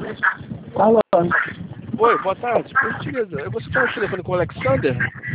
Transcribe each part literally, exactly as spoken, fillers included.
Alô? Oi, boa tarde. Por gentileza, você está no telefone com o Alexander?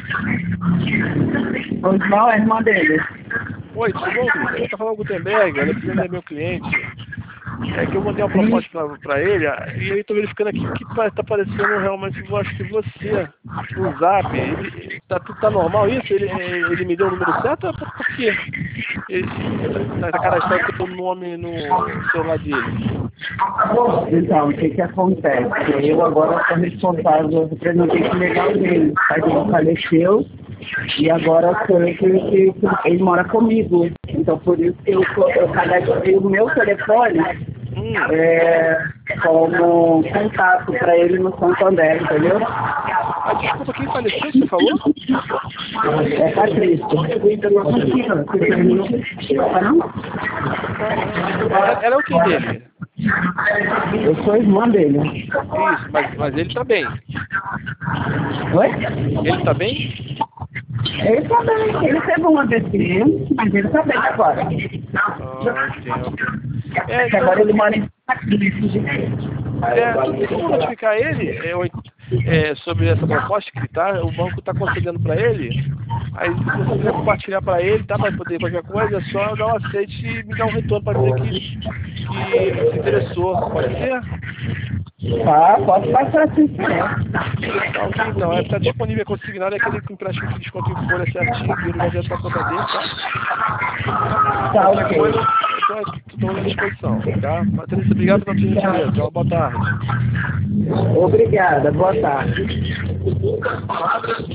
O irmão é irmã dele. Oi, tudo bom, Cris? Aqui está falando com o Gutenberg, o Alexander é meu cliente. É que eu mandei uma proposta para ele, e eu estou verificando aqui que está parecendo realmente, eu acho que você, no Zap, ele, tá, tudo tá normal isso? Ele, ele me deu o número certo ou é por quê? Ele está tá cadastrado com o nome no celular dele. Então, o que que acontece? Eu agora sou responsável pelo representante legal dele. A gente faleceu e agora sou eu que, que, que ele mora comigo. Então, por isso que eu, eu cadastrei o meu telefone Hum. é, como contato para ele no Santander, entendeu? Ah, desculpa, quem faleceu, você falou? É Patrícia. Ela, ela é o que dele? Eu sou irmã dele. Isso, mas, mas ele tá bem. Oi? Ele tá bem? Ele tá bem. Ele teve um A V C, mas ele tá bem agora. Ah, entendo. É, Porque então, agora ele mora em é, tem como notificar ele é, oi- é, sobre essa proposta que tá, o banco está concedendo para ele. Aí se você quiser compartilhar para ele, tá, para poder qualquer coisa, é só dar um aceite e me dar um retorno para dizer que, que ele se interessou. Pode ser? Tá, pode passar assim, sim. Tá, ok, então. É, tá disponível a consignado, é aquele empréstimo que desconta em folha certinho, vira já direto para a conta dele, tá? Tá, Qualquer ok. coisa, eu estou à disposição, tá? Patrícia, obrigado pela sua gentileza. Uma boa tarde. Obrigada, boa tarde.